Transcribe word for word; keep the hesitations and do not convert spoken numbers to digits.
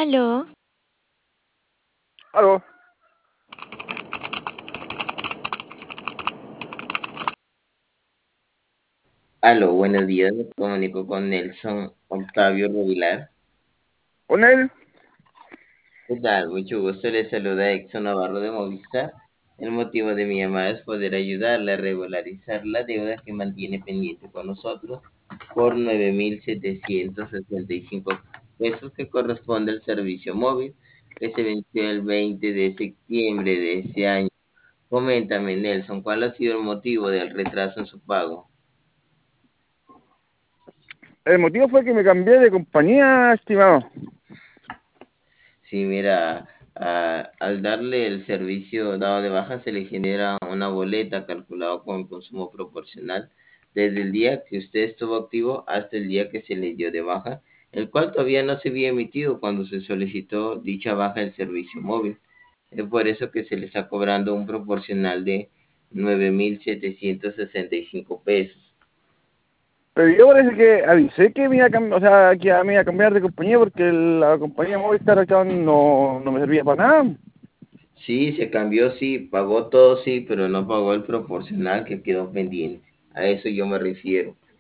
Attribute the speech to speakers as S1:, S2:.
S1: Aló,
S2: Aló,
S3: Aló, buenos días, me comunico con Nelson Octavio Rubilar.
S2: con él.
S3: ¿Qué tal? Mucho gusto, le saluda Exxon Navarro de Movistar. El motivo de mi llamada es poder ayudarle a regularizar la deuda que mantiene pendiente con nosotros por nueve mil setecientos sesenta y cinco pesos que corresponde al servicio móvil que se venció el veinte de septiembre de ese año. Coméntame, Nelson, ¿cuál ha sido el motivo del retraso en su pago?
S2: El motivo fue que me cambié de compañía, estimado.
S3: Sí, mira, a- al darle el servicio dado de baja se le genera una boleta calculada con el consumo proporcional desde el día que usted estuvo activo hasta el día que se le dio de baja, el cual todavía no se había emitido cuando se solicitó dicha baja del servicio móvil. Es por eso que se le está cobrando un proporcional de nueve mil setecientos sesenta y cinco pesos.
S2: Pero yo parece que avisé que me iba a cambiar, o sea, que me iba a cambiar de compañía porque la compañía Movistar acá no, no me servía para nada.
S3: Sí, se cambió, sí, pagó todo, sí, pero no pagó el proporcional que quedó pendiente. A eso yo me refiero.